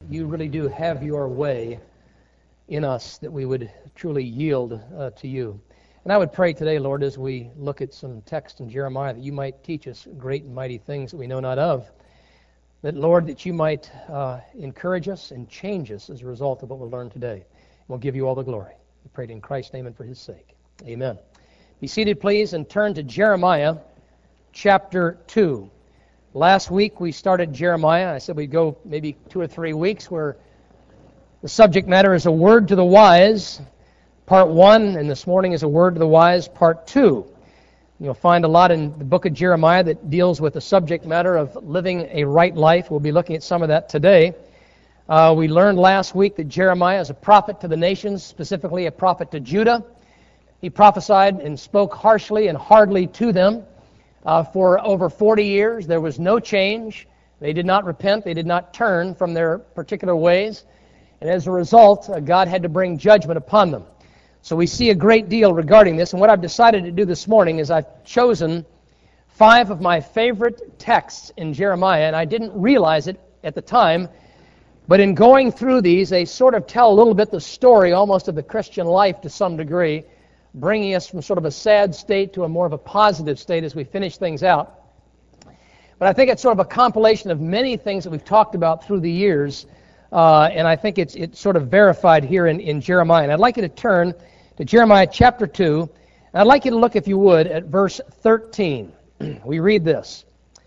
you really do have your way in us, that we would truly yield to you. And I would pray today, Lord, as we look at some text in Jeremiah, that you might teach us great and mighty things that we know not of. That, Lord, that you might encourage us and change us as a result of what we'll learn today. We'll give you all the glory. We pray it in Christ's name and for his sake. Amen. Be seated, please, and turn to Jeremiah chapter 2. Last week we started Jeremiah. I said we'd go maybe 2 or 3 weeks where the subject matter is a word to the wise, part 1, and this morning is a word to the wise, part 2. You'll find a lot in the book of Jeremiah that deals with the subject matter of living a right life. We'll be looking at some of that today. We learned last week that Jeremiah is a prophet to the nations, specifically a prophet to Judah. He prophesied and spoke harshly and hardly to them for over 40 years. There was no change. They did not repent. They did not turn from their particular ways. And as a result, God had to bring judgment upon them. So we see a great deal regarding this. And what I've decided to do this morning is I've chosen 5 of my favorite texts in Jeremiah. And I didn't realize it at the time. But in going through these, they sort of tell a little bit the story almost of the Christian life to some degree, bringing us from sort of a sad state to a more of a positive state as we finish things out. But I think it's sort of a compilation of many things that we've talked about through the years, and I think it's sort of verified here in Jeremiah. And I'd like you to turn to Jeremiah chapter 2, and I'd like you to look, if you would, at verse 13. We read this.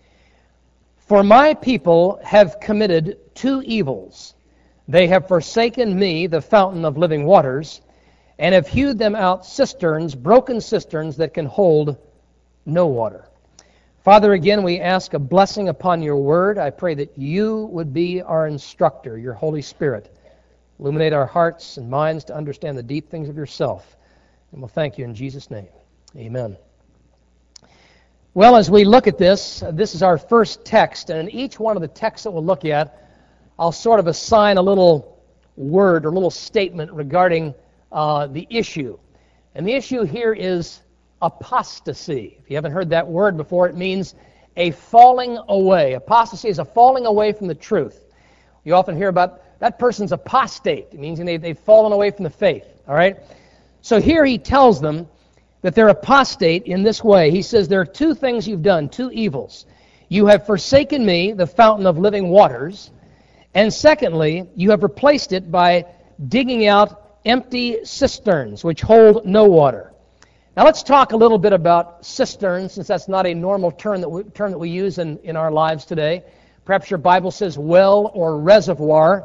For my people have committed 2 evils. They have forsaken me, the fountain of living waters, and have hewed them out cisterns, broken cisterns that can hold no water. Father, again, we ask a blessing upon your word. I pray that you would be our instructor, your Holy Spirit. Illuminate our hearts and minds to understand the deep things of yourself. And we'll thank you in Jesus' name. Amen. Well, as we look at this is our first text, and in each one of the texts that we'll look at, I'll sort of assign a little word or a little statement regarding the issue. And the issue here is apostasy. If you haven't heard that word before, it means a falling away. Apostasy is a falling away from the truth. You often hear about that person's apostate. It means they've fallen away from the faith. All right? So here he tells them that they're apostate in this way. He says there are 2 things you've done, 2 evils. You have forsaken me, the fountain of living waters, and secondly, you have replaced it by digging out empty cisterns which hold no water. Now let's talk a little bit about cisterns, since that's not a normal term that we use in our lives today. Perhaps your Bible says well or reservoir.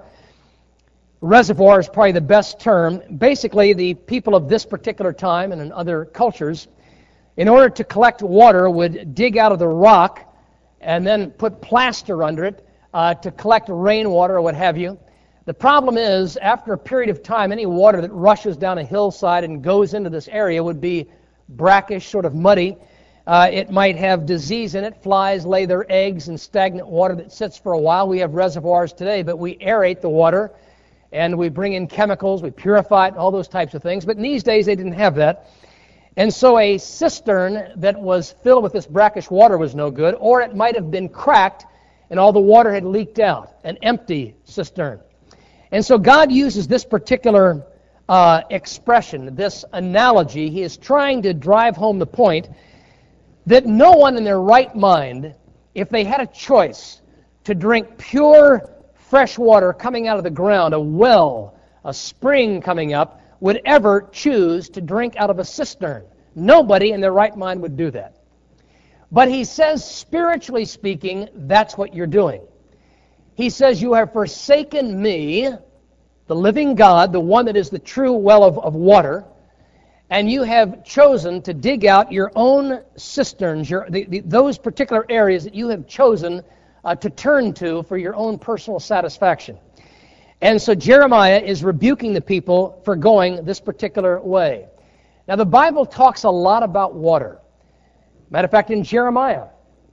Reservoir is probably the best term. Basically, the people of this particular time and in other cultures, in order to collect water, would dig out of the rock and then put plaster under it to collect rainwater or what have you. The problem is, after a period of time, any water that rushes down a hillside and goes into this area would be brackish, sort of muddy. It might have disease in it. Flies lay their eggs in stagnant water that sits for a while. We have reservoirs today, but we aerate the water, and we bring in chemicals, we purify it, all those types of things. But in these days, they didn't have that. And so a cistern that was filled with this brackish water was no good, or it might have been cracked and all the water had leaked out, an empty cistern. And so God uses this particular expression, this analogy. He is trying to drive home the point that no one in their right mind, if they had a choice to drink pure fresh water coming out of the ground, a well, a spring coming up, would ever choose to drink out of a cistern. Nobody in their right mind would do that. But he says, spiritually speaking, that's what you're doing. He says, you have forsaken me, the living God, the one that is the true well of water, and you have chosen to dig out your own cisterns, those particular areas that you have chosen to turn to for your own personal satisfaction. And so Jeremiah is rebuking the people for going this particular way. Now the Bible talks a lot about water. Matter of fact, in Jeremiah,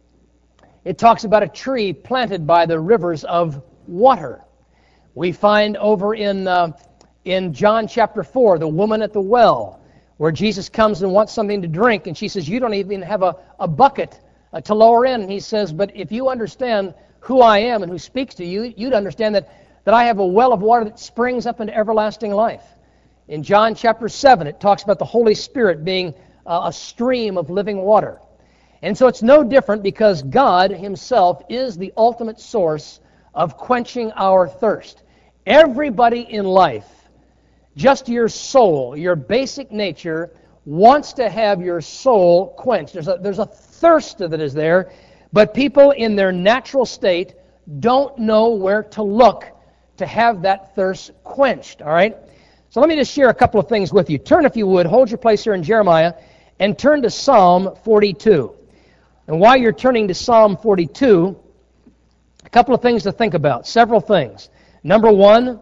it talks about a tree planted by the rivers of water. We find over in John chapter 4, the woman at the well, where Jesus comes and wants something to drink, and she says, you don't even have a bucket to lower in. And he says, but if you understand who I am and who speaks to you, you'd understand that that I have a well of water that springs up into everlasting life. In John chapter 7, it talks about the Holy Spirit being a stream of living water. And so it's no different, because God himself is the ultimate source of quenching our thirst. Everybody in life, just your soul, your basic nature, wants to have your soul quenched. There's a thirst that is there, but people in their natural state don't know where to look to have that thirst quenched, all right? So let me just share a couple of things with you. Turn, if you would, hold your place here in Jeremiah, and turn to Psalm 42. And while you're turning to Psalm 42, a couple of things to think about, several things. Number one,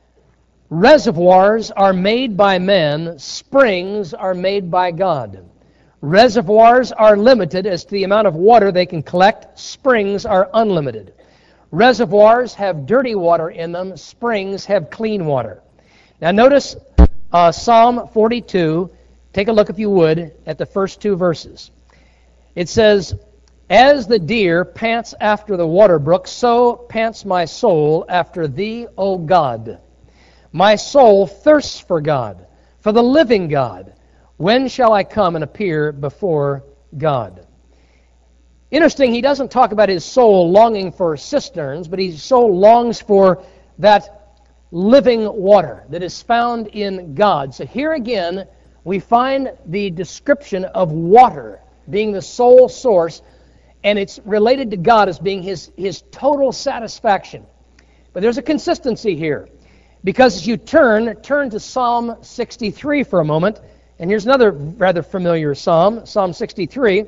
reservoirs are made by men, springs are made by God. Reservoirs are limited as to the amount of water they can collect. Springs are unlimited. Reservoirs have dirty water in them. Springs have clean water. Now notice Psalm 42. Take a look, if you would, at the first two verses. It says, "As the deer pants after the water brook, so pants my soul after thee, O God. My soul thirsts for God, for the living God. When shall I come and appear before God?" Interesting, he doesn't talk about his soul longing for cisterns, but his soul longs for that living water that is found in God. So here again, we find the description of water being the sole source, and it's related to God as being his total satisfaction. But there's a consistency here, because as you turn to Psalm 63 for a moment, and here's another rather familiar psalm, Psalm 63,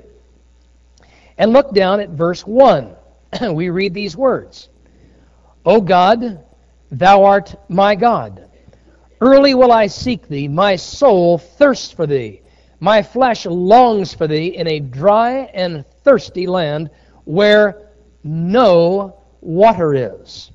and look down at verse 1. We read these words, "O God, thou art my God. Early will I seek thee. My soul thirsts for thee. My flesh longs for thee in a dry and thirsty land where no water is."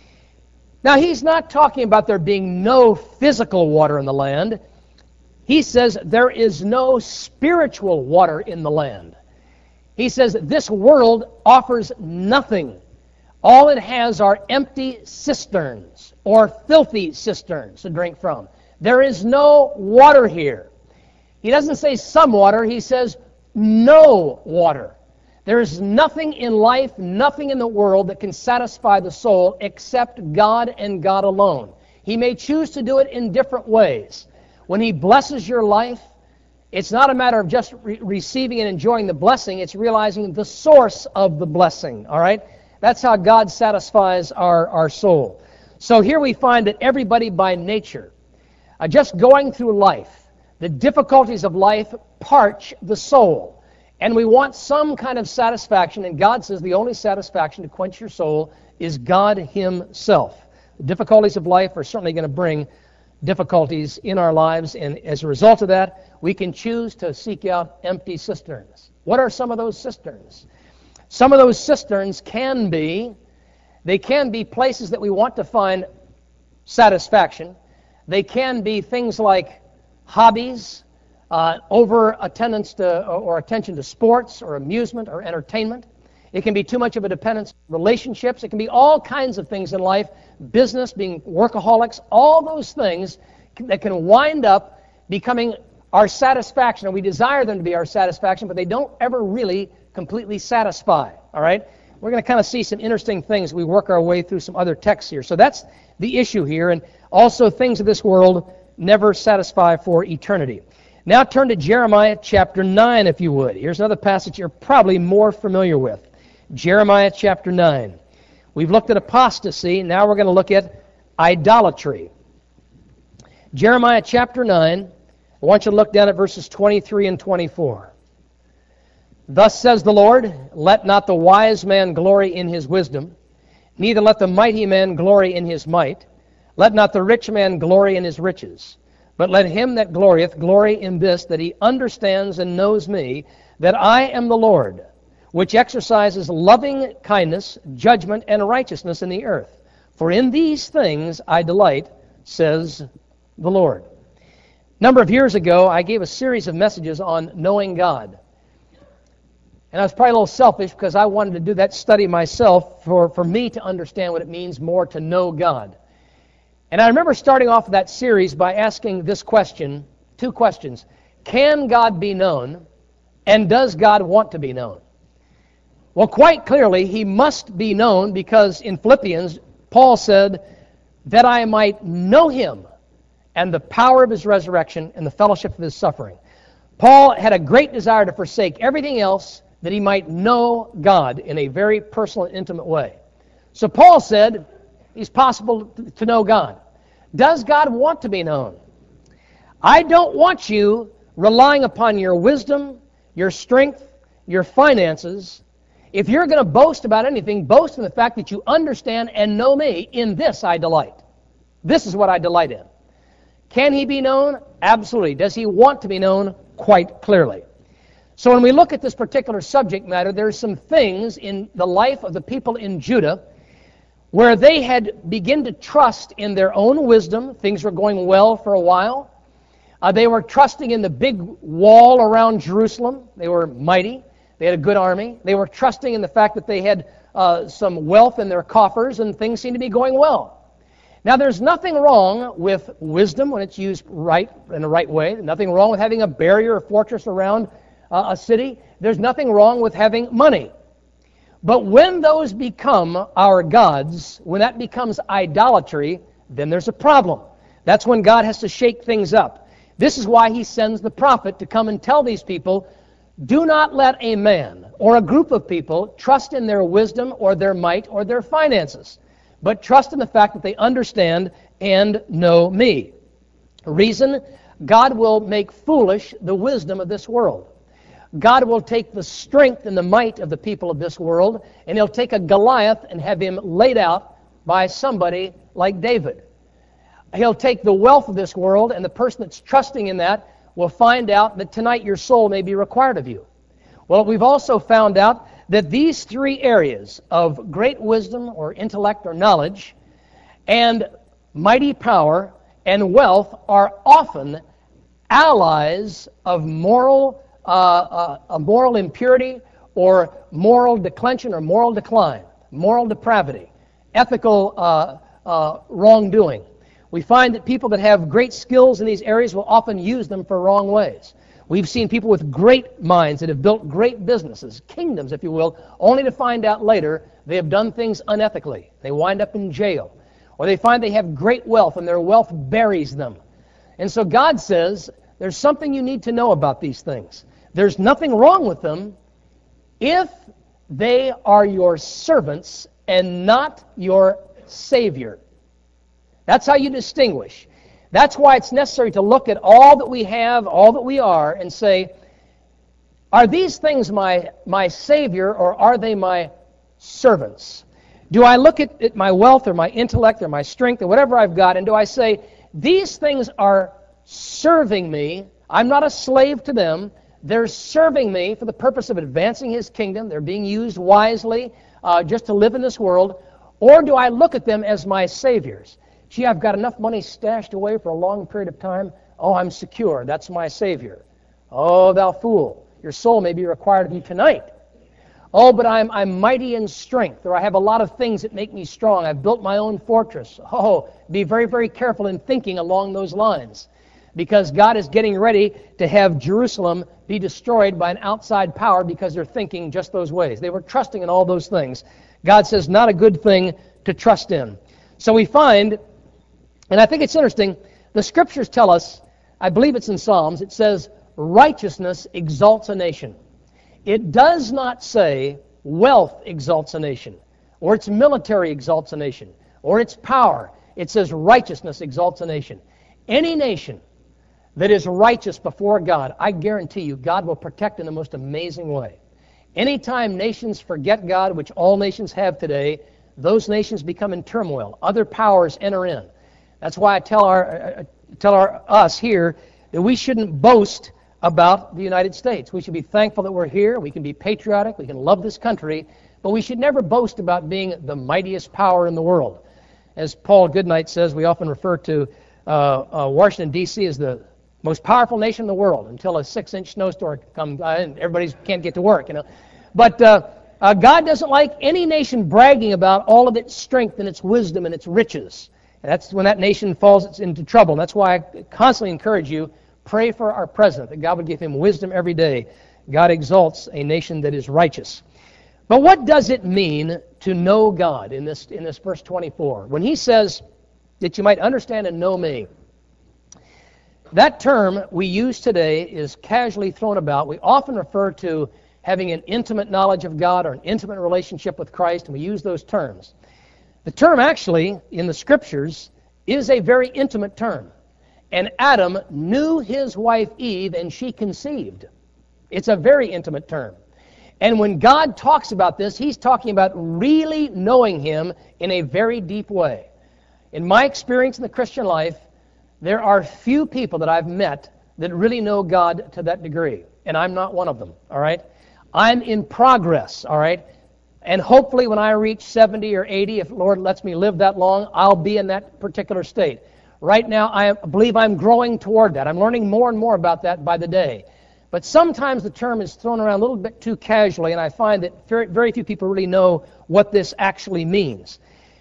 Now, he's not talking about there being no physical water in the land. He says there is no spiritual water in the land. He says this world offers nothing. All it has are empty cisterns or filthy cisterns to drink from. There is no water here. He doesn't say some water, he says no water. There is nothing in life, nothing in the world that can satisfy the soul except God and God alone. He may choose to do it in different ways. When he blesses your life, it's not a matter of just receiving and enjoying the blessing, it's realizing the source of the blessing, all right? That's how God satisfies our soul. So here we find that everybody by nature, just going through life, the difficulties of life parch the soul. And we want some kind of satisfaction, and God says the only satisfaction to quench your soul is God himself. The difficulties of life are certainly going to bring difficulties in our lives, and as a result of that, we can choose to seek out empty cisterns. What are some of those cisterns? Some of those cisterns can be places that we want to find satisfaction. They can be things like hobbies, over attendance to or attention to sports or amusement or entertainment. It can be too much of a dependence on relationships. It can be all kinds of things in life, business, being workaholics, all those things that can wind up becoming our satisfaction, and we desire them to be our satisfaction, but they don't ever really completely satisfy, all right? We're going to kind of see some interesting things as we work our way through some other texts here. So that's the issue here, and also things of this world never satisfy for eternity. Now turn to Jeremiah chapter 9, if you would. Here's another passage you're probably more familiar with. Jeremiah chapter 9. We've looked at apostasy. Now we're going to look at idolatry. Jeremiah chapter 9. I want you to look down at verses 23 and 24. "Thus says the Lord, let not the wise man glory in his wisdom, neither let the mighty man glory in his might. Let not the rich man glory in his riches. But let him that glorieth glory in this, that he understands and knows me, that I am the Lord, which exercises loving kindness, judgment, and righteousness in the earth. For in these things I delight, says the Lord." A number of years ago, I gave a series of messages on knowing God. And I was probably a little selfish because I wanted to do that study myself for me to understand what it means more to know God. And I remember starting off that series by asking this question, two questions. Can God be known? And does God want to be known? Well, quite clearly, He must be known because in Philippians, Paul said, that I might know Him and the power of His resurrection and the fellowship of His suffering. Paul had a great desire to forsake everything else that he might know God in a very personal and intimate way. So Paul said, it's possible to know God. Does God want to be known? I don't want you relying upon your wisdom, your strength, your finances. If you're going to boast about anything, boast in the fact that you understand and know me. In this I delight. This is what I delight in. Can He be known? Absolutely. Does He want to be known? Quite clearly. So when we look at this particular subject matter, there's some things in the life of the people in Judah where they had begun to trust in their own wisdom. Things were going well for a while. They were trusting in the big wall around Jerusalem. They were mighty. They had a good army. They were trusting in the fact that they had some wealth in their coffers, and things seemed to be going well. Now, there's nothing wrong with wisdom when it's used right in the right way. Nothing wrong with having a barrier or fortress around a city. There's nothing wrong with having money. But when those become our gods, when that becomes idolatry, then there's a problem. That's when God has to shake things up. This is why He sends the prophet to come and tell these people, do not let a man or a group of people trust in their wisdom or their might or their finances, but trust in the fact that they understand and know me. Reason, God will make foolish the wisdom of this world. God will take the strength and the might of the people of this world, and He'll take a Goliath and have him laid out by somebody like David. He'll take the wealth of this world, and the person that's trusting in that will find out that tonight your soul may be required of you. Well, we've also found out that these three areas of great wisdom or intellect or knowledge and mighty power and wealth are often allies of moral impurity or moral declension or moral decline, moral depravity, ethical wrongdoing. We find that people that have great skills in these areas will often use them for wrong ways. We've seen people with great minds that have built great businesses, kingdoms, if you will, only to find out later they have done things unethically. They wind up in jail. Or they find they have great wealth and their wealth buries them. And so God says, there's something you need to know about these things. There's nothing wrong with them if they are your servants and not your Savior. That's how you distinguish. That's why it's necessary to look at all that we have, all that we are, and say, are these things my Savior or are they my servants? Do I look at my wealth or my intellect or my strength or whatever I've got, and do I say, these things are serving me, I'm not a slave to them, they're serving me for the purpose of advancing His kingdom, they're being used wisely just to live in this world, or do I look at them as my Saviors? Gee, I've got enough money stashed away for a long period of time. Oh, I'm secure. That's my Savior. Oh, thou fool. Your soul may be required of you tonight. Oh, but I'm mighty in strength, or I have a lot of things that make me strong. I've built my own fortress. Oh, be very, very careful in thinking along those lines, because God is getting ready to have Jerusalem be destroyed by an outside power because they're thinking just those ways. They were trusting in all those things. God says not a good thing to trust in. So we find, and I think it's interesting, the Scriptures tell us, I believe it's in Psalms, it says, righteousness exalts a nation. It does not say wealth exalts a nation, or its military exalts a nation, or its power. It says righteousness exalts a nation. Any nation that is righteous before God, I guarantee you, God will protect in the most amazing way. Anytime nations forget God, which all nations have today, those nations become in turmoil. Other powers enter in. That's why I tell us here that we shouldn't boast about the United States. We should be thankful that we're here. We can be patriotic. We can love this country. But we should never boast about being the mightiest power in the world. As Paul Goodnight says, we often refer to Washington, D.C. as the most powerful nation in the world until a 6-inch snowstorm comes and everybody can't get to work. But God doesn't like any nation bragging about all of its strength and its wisdom and its riches. And that's when that nation falls into trouble. And that's why I constantly encourage you, pray for our president, that God would give him wisdom every day. God exalts a nation that is righteous. But what does it mean to know God in this verse 24? When he says that you might understand and know me, that term we use today is casually thrown about. We often refer to having an intimate knowledge of God or an intimate relationship with Christ, and we use those terms. The term actually, in the Scriptures, is a very intimate term. And Adam knew his wife Eve, and she conceived. It's a very intimate term. And when God talks about this, he's talking about really knowing him in a very deep way. In my experience in the Christian life, there are few people that I've met that really know God to that degree. And I'm not one of them, all right? I'm in progress, all right? And hopefully when I reach 70 or 80, if the Lord lets me live that long, I'll be in that particular state. Right now, I believe I'm growing toward that. I'm learning more and more about that by the day. But sometimes the term is thrown around a little bit too casually, and I find that very few people really know what this actually means.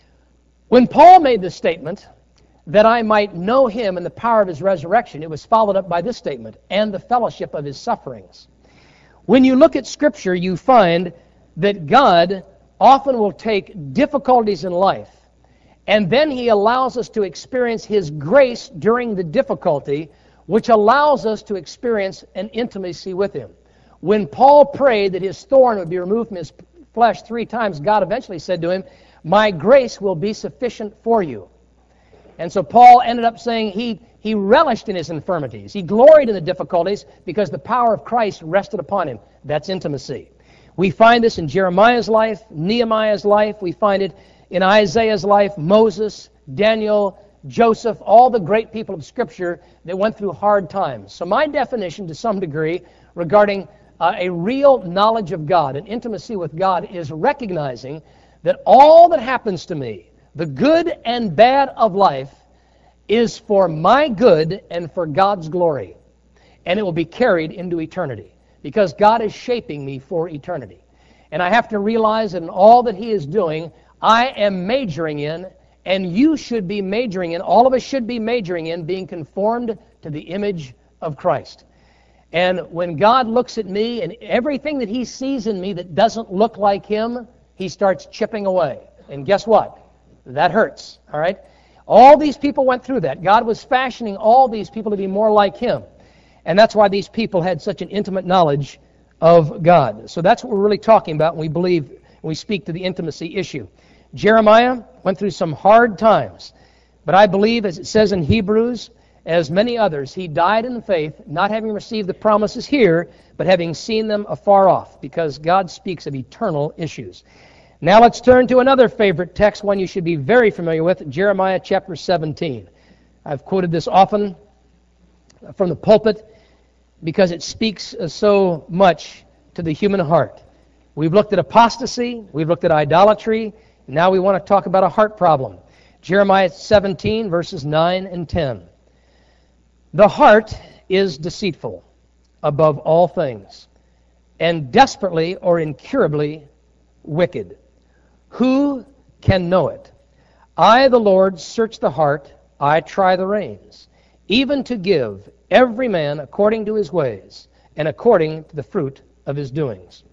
When Paul made this statement, that I might know him and the power of his resurrection, it was followed up by this statement, and the fellowship of his sufferings. When you look at Scripture, you find that God often will take difficulties in life, and then he allows us to experience his grace during the difficulty, which allows us to experience an intimacy with him. When Paul prayed that his thorn would be removed from his flesh 3 times, God eventually said to him, "My grace will be sufficient for you." And so Paul ended up saying he relished in his infirmities. He gloried in the difficulties because the power of Christ rested upon him. That's intimacy. We find this in Jeremiah's life, Nehemiah's life. We find it in Isaiah's life, Moses, Daniel, Joseph, all the great people of Scripture that went through hard times. So my definition to some degree regarding a real knowledge of God, an intimacy with God, is recognizing that all that happens to me, the good and bad of life, is for my good and for God's glory. And it will be carried into eternity because God is shaping me for eternity. And I have to realize that in all that he is doing, I am majoring in, and you should be majoring in, all of us should be majoring in, being conformed to the image of Christ. And when God looks at me and everything that he sees in me that doesn't look like him, he starts chipping away. And guess what? That hurts, all right? All these people went through that. God was fashioning all these people to be more like him. And that's why these people had such an intimate knowledge of God. So that's what we're really talking about when we believe, when we speak to the intimacy issue. Jeremiah went through some hard times. But I believe, as it says in Hebrews, as many others, he died in faith, not having received the promises here, but having seen them afar off, because God speaks of eternal issues. Now let's turn to another favorite text, one you should be very familiar with, Jeremiah chapter 17. I've quoted this often from the pulpit because it speaks so much to the human heart. We've looked at apostasy, we've looked at idolatry, now we want to talk about a heart problem. Jeremiah 17, verses 9 and 10. The heart is deceitful above all things, and desperately or incurably wicked. Who can know it? I, the Lord, search the heart, I try the reins, even to give every man according to his ways, and according to the fruit of his doings.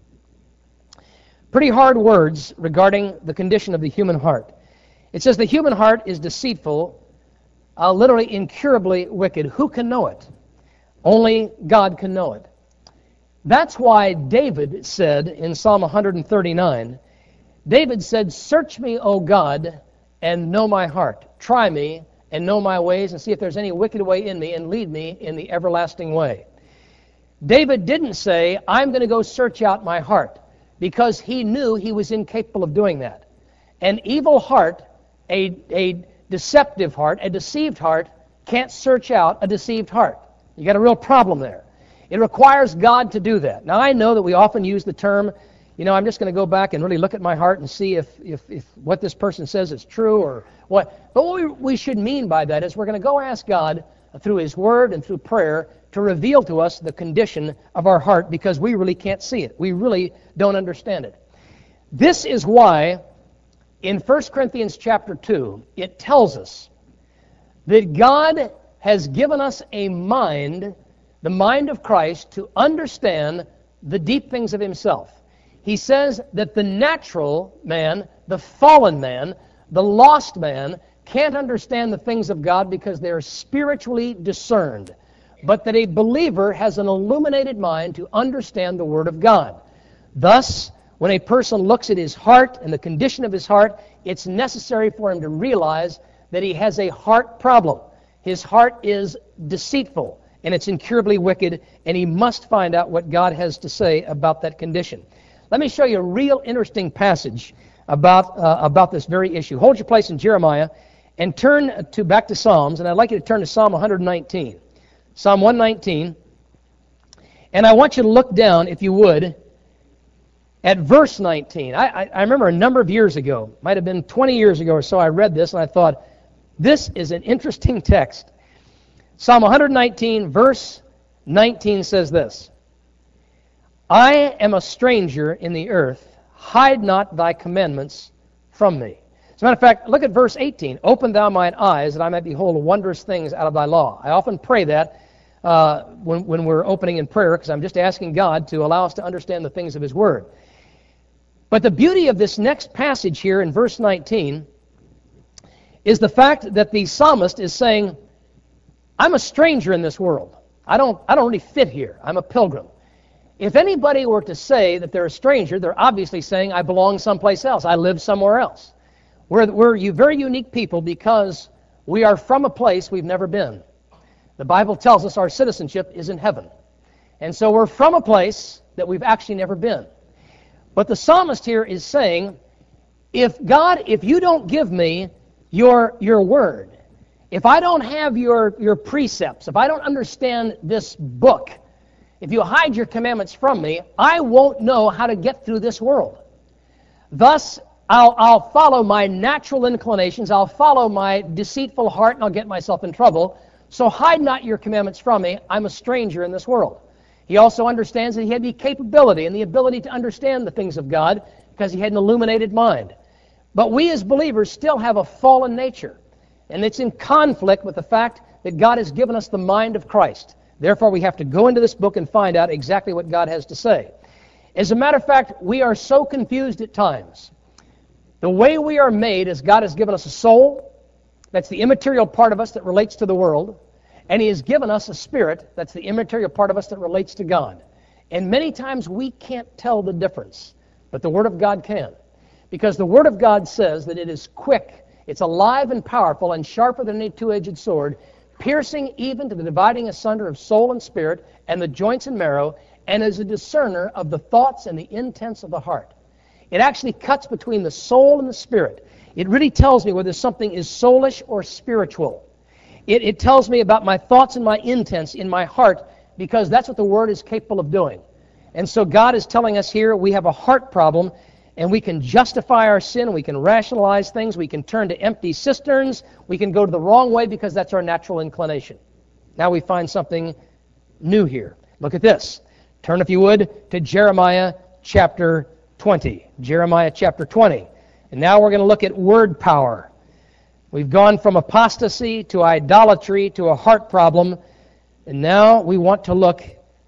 Pretty hard words regarding the condition of the human heart. It says the human heart is deceitful, literally incurably wicked. Who can know it? Only God can know it. That's why David said in Psalm 139, David said, "Search me, O God, and know my heart. Try me and know my ways, and see if there's any wicked way in me, and lead me in the everlasting way." David didn't say, "I'm going to go search out my heart," because he knew he was incapable of doing that. An evil heart, a deceptive heart, a deceived heart, can't search out a deceived heart. You got a real problem there. It requires God to do that. Now, I know that we often use the term, I'm just going to go back and really look at my heart and see if what this person says is true or what. But what we should mean by that is we're going to go ask God through his word and through prayer to reveal to us the condition of our heart because we really can't see it. We really don't understand it. This is why in 1 Corinthians chapter 2, it tells us that God has given us a mind, the mind of Christ, to understand the deep things of himself. He says that the natural man, the fallen man, the lost man, can't understand the things of God because they are spiritually discerned, but that a believer has an illuminated mind to understand the Word of God. Thus, when a person looks at his heart and the condition of his heart, it's necessary for him to realize that he has a heart problem. His heart is deceitful, and it's incurably wicked, and he must find out what God has to say about that condition. Let me show you a real interesting passage about this very issue. Hold your place in Jeremiah and turn back to Psalms, and I'd like you to turn to Psalm 119. Psalm 119, and I want you to look down, if you would, at verse 19. I remember a number of years ago, might have been 20 years ago or so, I read this and I thought, this is an interesting text. Psalm 119, verse 19 says this, I am a stranger in the earth, hide not thy commandments from me. As a matter of fact, look at verse 18. Open thou mine eyes, that I might behold wondrous things out of thy law. I often pray that when we're opening in prayer, because I'm just asking God to allow us to understand the things of his word. But the beauty of this next passage here in verse 19 is the fact that the psalmist is saying, I'm a stranger in this world. I don't really fit here. I'm a pilgrim. If anybody were to say that they're a stranger, they're obviously saying, I belong someplace else. I live somewhere else. We're very unique people because we are from a place we've never been. The Bible tells us our citizenship is in heaven. And so we're from a place that we've actually never been. But the psalmist here is saying, if you don't give me your word, if I don't have your precepts, if I don't understand this book, if you hide your commandments from me, I won't know how to get through this world. Thus, I'll follow my natural inclinations, I'll follow my deceitful heart, and I'll get myself in trouble. So hide not your commandments from me. I'm a stranger in this world. He also understands that he had the capability and the ability to understand the things of God because he had an illuminated mind. But we as believers still have a fallen nature, and it's in conflict with the fact that God has given us the mind of Christ. Therefore, we have to go into this book and find out exactly what God has to say. As a matter of fact, we are so confused at times. The way we are made is God has given us a soul, that's the immaterial part of us that relates to the world, and he has given us a spirit, that's the immaterial part of us that relates to God. And many times we can't tell the difference, but the Word of God can. Because the Word of God says that it is quick, it's alive and powerful, and sharper than any two-edged sword, piercing even to the dividing asunder of soul and spirit, and the joints and marrow, and is a discerner of the thoughts and the intents of the heart. It actually cuts between the soul and the spirit. It really tells me whether something is soulish or spiritual. It tells me about my thoughts and my intents in my heart, because that's what the Word is capable of doing. And so God is telling us here we have a heart problem, and we can justify our sin, we can rationalize things, we can turn to empty cisterns, we can go to the wrong way because that's our natural inclination. Now we find something new here. Look at this. Turn, if you would, to Jeremiah chapter 20. Jeremiah chapter 20. And now we're going to look at word power. We've gone from apostasy to idolatry to a heart problem, and now we want to look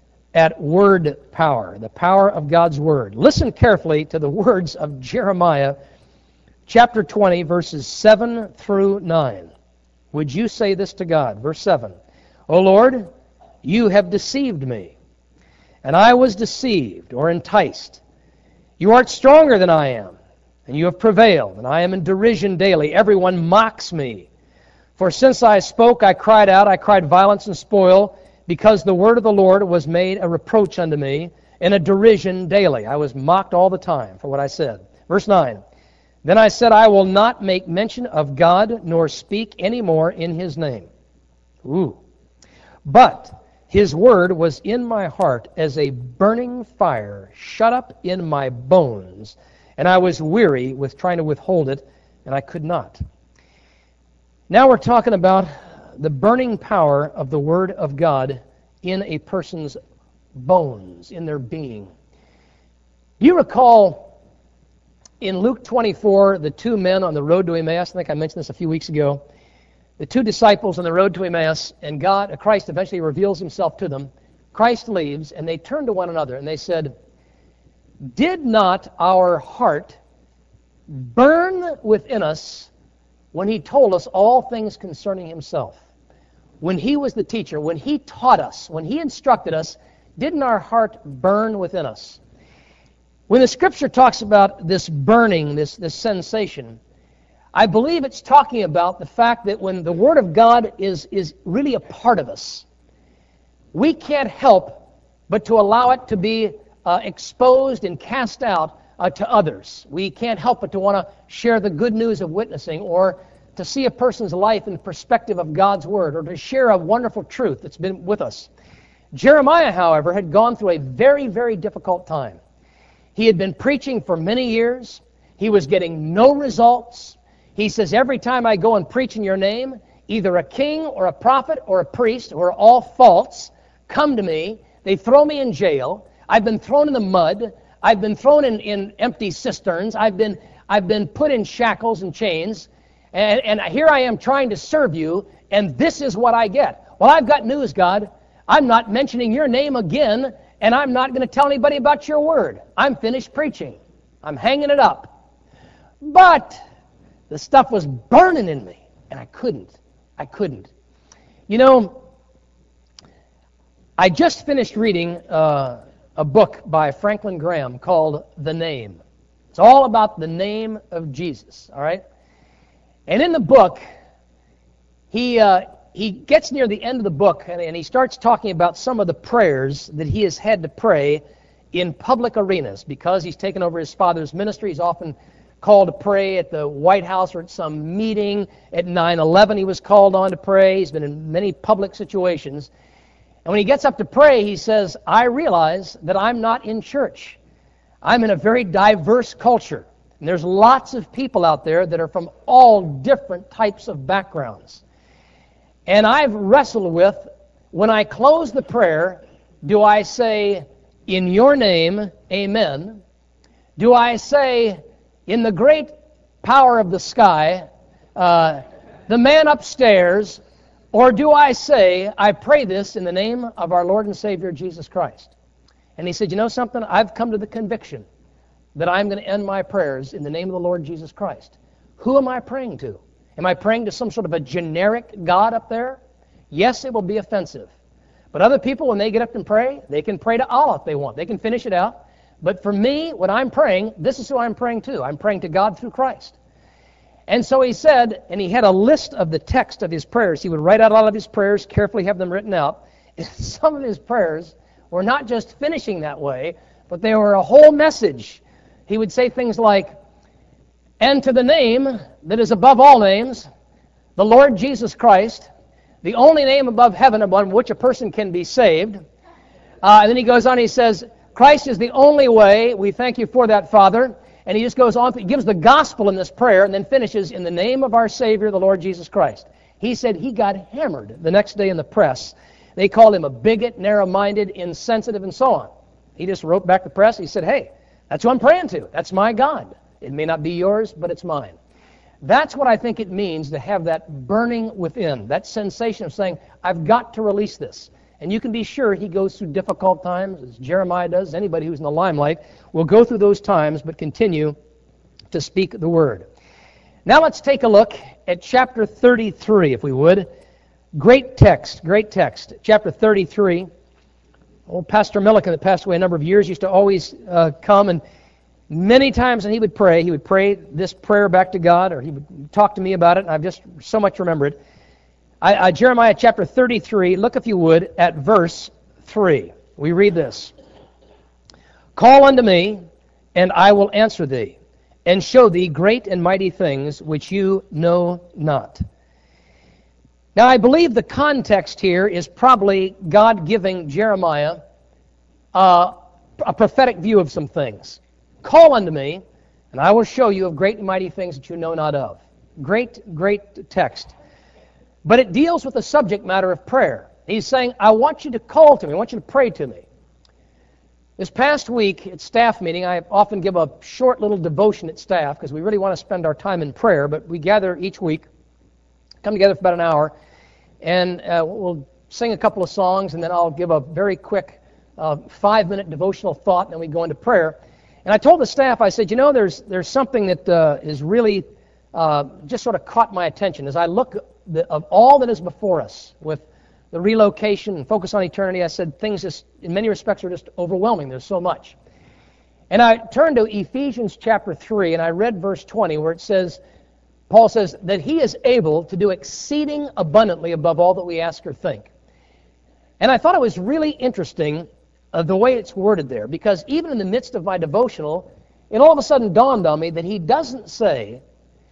at word power, the power of God's Word. Listen carefully to the words of Jeremiah chapter 20, verses 7 through 9. Would you say this to God? Verse 7, O Lord, you have deceived me, and I was deceived or enticed. You art stronger than I am, and you have prevailed, and I am in derision daily. Everyone mocks me. For since I spoke, I cried out, I cried violence and spoil, because the word of the Lord was made a reproach unto me, and a derision daily. I was mocked all the time for what I said. Verse 9, Then I said, I will not make mention of God, nor speak any more in his name. But his word was in my heart as a burning fire, shut up in my bones, and I was weary with trying to withhold it, and I could not. Now we're talking about the burning power of the Word of God in a person's bones, in their being. Do you recall in Luke 24, the two men on the road to Emmaus? I think I mentioned this a few weeks ago. The two disciples on the road to Emmaus, and Christ eventually reveals himself to them. Christ leaves, and they turn to one another, and they said, "Did not our heart burn within us when he told us all things concerning himself?" When he was the teacher, when he taught us, when he instructed us, didn't our heart burn within us? When the Scripture talks about this burning, this sensation, I believe it's talking about the fact that when the Word of God is really a part of us, we can't help but to allow it to be exposed and cast out to others. We can't help but to want to share the good news of witnessing, or to see a person's life in the perspective of God's Word, or to share a wonderful truth that's been with us. Jeremiah, however, had gone through a very, very difficult time. He had been preaching for many years. He was getting no results. He says, every time I go and preach in your name, either a king or a prophet or a priest, who are all false, come to me. They throw me in jail. I've been thrown in the mud. I've been thrown in empty cisterns. I've been put in shackles and chains. And here I am trying to serve you, and this is what I get. Well, I've got news, God. I'm not mentioning your name again, and I'm not going to tell anybody about your word. I'm finished preaching. I'm hanging it up. But the stuff was burning in me, and I couldn't. You know, I just finished reading a book by Franklin Graham called The Name. It's all about the name of Jesus, all right? And in the book, he gets near the end of the book, and he starts talking about some of the prayers that he has had to pray in public arenas. Because he's taken over his father's ministry, he's often called to pray at the White House or at some meeting. At 9/11, he was called on to pray. He's been in many public situations. And when he gets up to pray, he says, I realize that I'm not in church. I'm in a very diverse culture. And there's lots of people out there that are from all different types of backgrounds. And I've wrestled with, when I close the prayer, do I say, in your name, amen? Do I say, in the great power of the sky, the man upstairs, or do I say, I pray this in the name of our Lord and Savior, Jesus Christ? And he said, you know something? I've come to the conviction that I'm going to end my prayers in the name of the Lord Jesus Christ. Who am I praying to? Am I praying to some sort of a generic God up there? Yes, it will be offensive. But other people, when they get up and pray, they can pray to Allah if they want. They can finish it out. But for me, when I'm praying, this is who I'm praying to. I'm praying to God through Christ. And so he said, and he had a list of the text of his prayers. He would write out all of his prayers, carefully have them written out. And some of his prayers were not just finishing that way, but they were a whole message. He would say things like, and to the name that is above all names, the Lord Jesus Christ, the only name above heaven upon which a person can be saved. And then he goes on, he says, Christ is the only way. We thank you for that, Father. And he just goes on, he gives the gospel in this prayer, and then finishes, in the name of our Savior, the Lord Jesus Christ. He said he got hammered the next day in the press. They called him a bigot, narrow-minded, insensitive, and so on. He just wrote back to the press. He said, hey, that's who I'm praying to. That's my God. It may not be yours, but it's mine. That's what I think it means to have that burning within, that sensation of saying, I've got to release this. And you can be sure he goes through difficult times, as Jeremiah does. Anybody who's in the limelight will go through those times, but continue to speak the word. Now let's take a look at chapter 33, if we would. Great text. Chapter 33. Old Pastor Milliken, that passed away a number of years, used to always come, and many times when he would pray this prayer back to God, or he would talk to me about it, and I've just so much remembered. Jeremiah chapter 33, look if you would at verse 3. We read this. Call unto me, and I will answer thee, and show thee great and mighty things which you know not. Now I believe the context here is probably God giving Jeremiah a prophetic view of some things. Call unto me, and I will show you of great and mighty things that you know not of. Great text. But it deals with the subject matter of prayer. He's saying, I want you to call to me. I want you to pray to me. This past week at staff meeting, I often give a short little devotion at staff because we really want to spend our time in prayer, but we gather each week, come together for about an hour, and we'll sing a couple of songs, and then I'll give a very quick 5-minute devotional thought, and then we go into prayer. And I told the staff, I said, there's something that is really just sort of caught my attention as I look of all that is before us with the relocation and focus on eternity. I said things just, in many respects, are just overwhelming. There's so much. And I turned to Ephesians chapter 3, and I read verse 20, where it says, Paul says, that he is able to do exceeding abundantly above all that we ask or think. And I thought it was really interesting the way it's worded there, because even in the midst of my devotional, it all of a sudden dawned on me that he doesn't say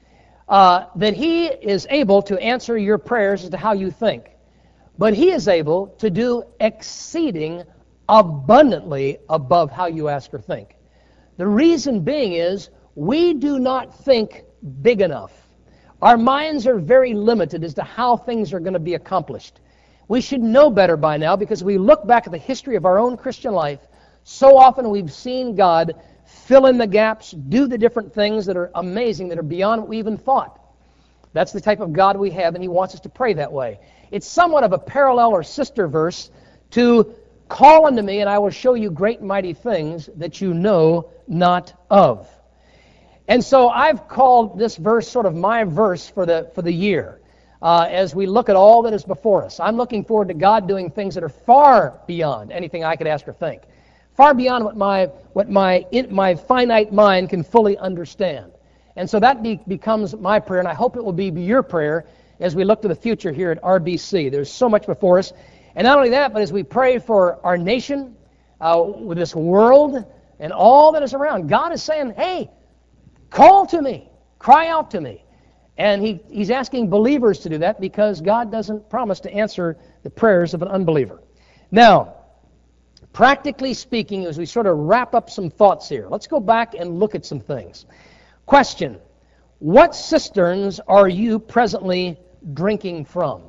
that he is able to answer your prayers as to how you think. But he is able to do exceeding abundantly above how you ask or think. The reason being is we do not think big enough. Our minds are very limited as to how things are going to be accomplished. We should know better by now because we look back at the history of our own Christian life. So often we've seen God fill in the gaps, do the different things that are amazing, that are beyond what we even thought. That's the type of God we have, and he wants us to pray that way. It's somewhat of a parallel or sister verse to call unto me, and I will show you great and mighty things that you know not of. And so I've called this verse sort of my verse for the year as we look at all that is before us. I'm looking forward to God doing things that are far beyond anything I could ask or think, far beyond what my finite mind can fully understand. And so that becomes my prayer, and I hope it will be your prayer as we look to the future here at RBC. There's so much before us. And not only that, but as we pray for our nation, with this world, and all that is around, God is saying, hey, call to me, cry out to me. And he's asking believers to do that because God doesn't promise to answer the prayers of an unbeliever. Now, practically speaking, as we sort of wrap up some thoughts here, let's go back and look at some things. Question: what cisterns are you presently drinking from?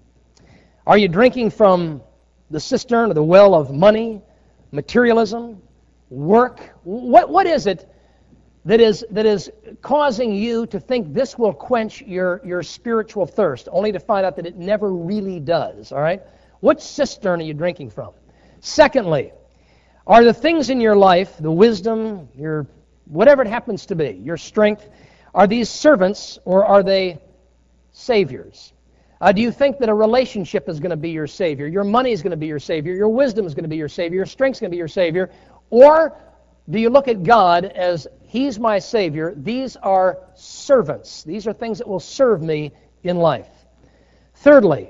Are you drinking from the cistern or the well of money, materialism, work? What is it that is causing you to think this will quench your spiritual thirst, only to find out that it never really does, all right? What cistern are you drinking from? Secondly, are the things in your life, the wisdom, your whatever it happens to be, your strength, are these servants or are they saviors? Do you think that a relationship is going to be your savior, your money is going to be your savior, your wisdom is going to be your savior, your strength is going to be your savior, or do you look at God as he's my savior, these are servants, these are things that will serve me in life? Thirdly,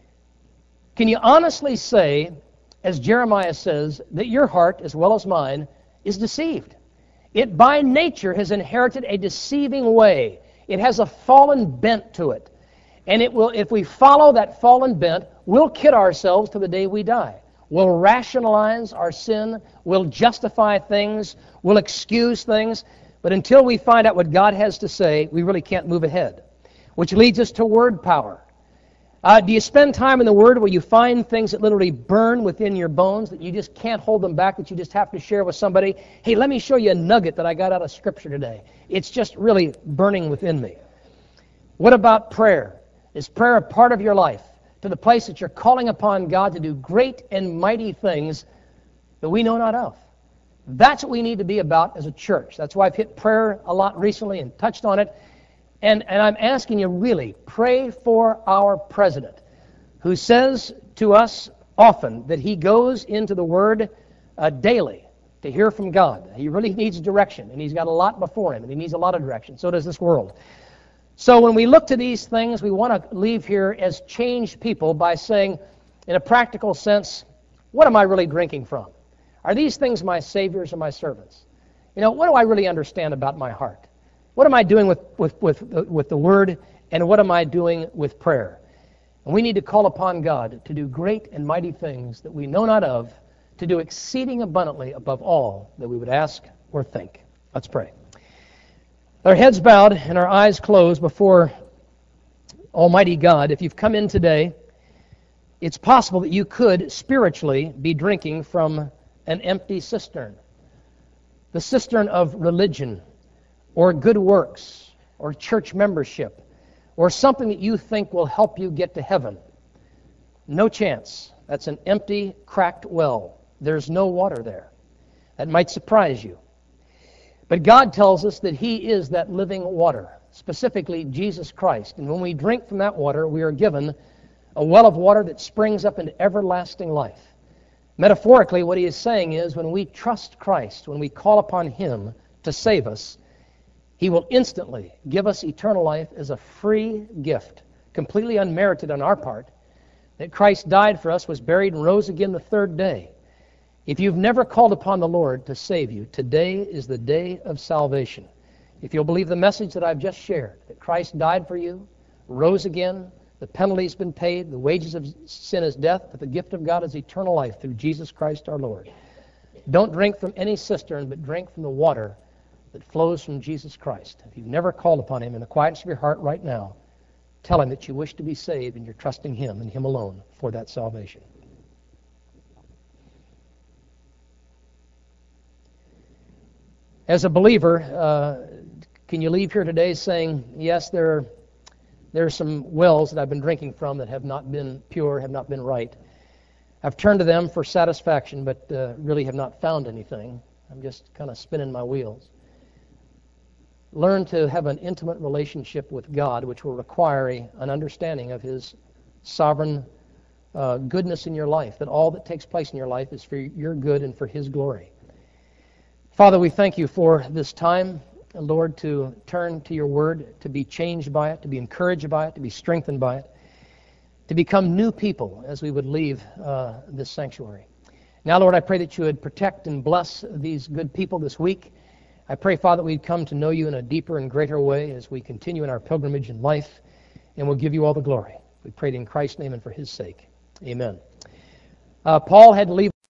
can you honestly say, as Jeremiah says, that your heart, as well as mine, is deceived? It by nature has inherited a deceiving way. It has a fallen bent to it. And it will, if we follow that fallen bent, we'll kid ourselves to the day we die. We'll rationalize our sin. We'll justify things. We'll excuse things. But until we find out what God has to say, we really can't move ahead. Which leads us to word power. Do you spend time in the Word where you find things that literally burn within your bones, that you just can't hold them back, that you just have to share with somebody? Hey, let me show you a nugget that I got out of Scripture today. It's just really burning within me. What about prayer? Is prayer a part of your life to the place that you're calling upon God to do great and mighty things that we know not of? That's what we need to be about as a church. That's why I've hit prayer a lot recently and touched on it. And I'm asking you, really, pray for our president, who says to us often that he goes into the Word daily to hear from God. He really needs direction, and he's got a lot before him, and he needs a lot of direction. So does this world. So when we look to these things, we want to leave here as changed people by saying, in a practical sense, what am I really drinking from? Are these things my saviors or my servants? What do I really understand about my heart? What am I doing with the Word, and what am I doing with prayer? And we need to call upon God to do great and mighty things that we know not of, to do exceeding abundantly above all that we would ask or think. Let's pray. Our heads bowed and our eyes closed before Almighty God. If you've come in today It's possible that you could spiritually be drinking from an empty cistern. The cistern of religion or good works or church membership or something that you think will help you get to heaven. No chance. That's an empty, cracked well. There's no water there. That might surprise you. But God tells us that He is that living water, specifically Jesus Christ. And when we drink from that water, we are given a well of water that springs up into everlasting life. Metaphorically, what He is saying is when we trust Christ, when we call upon Him to save us, He will instantly give us eternal life as a free gift, completely unmerited on our part, that Christ died for us, was buried, and rose again the third day. If you've never called upon the Lord to save you, today is the day of salvation. If you'll believe the message that I've just shared, that Christ died for you, rose again, the penalty's been paid, the wages of sin is death, but the gift of God is eternal life through Jesus Christ our Lord. Don't drink from any cistern, but drink from the water that flows from Jesus Christ. If you've never called upon Him in the quietness of your heart right now, tell Him that you wish to be saved and you're trusting Him and Him alone for that salvation. As a believer, can you leave here today saying, yes, there are some wells that I've been drinking from that have not been pure, have not been right. I've turned to them for satisfaction, but really have not found anything. I'm just kind of spinning my wheels. Learn to have an intimate relationship with God, which will require an understanding of His sovereign goodness in your life, that all that takes place in your life is for your good and for His glory. Father, we thank You for this time, Lord, to turn to Your Word, to be changed by it, to be encouraged by it, to be strengthened by it, to become new people as we would leave this sanctuary. Now, Lord, I pray that You would protect and bless these good people this week. I pray, Father, that we'd come to know You in a deeper and greater way as we continue in our pilgrimage in life, and we'll give You all the glory. We pray it in Christ's name and for His sake. Amen. Paul had to leave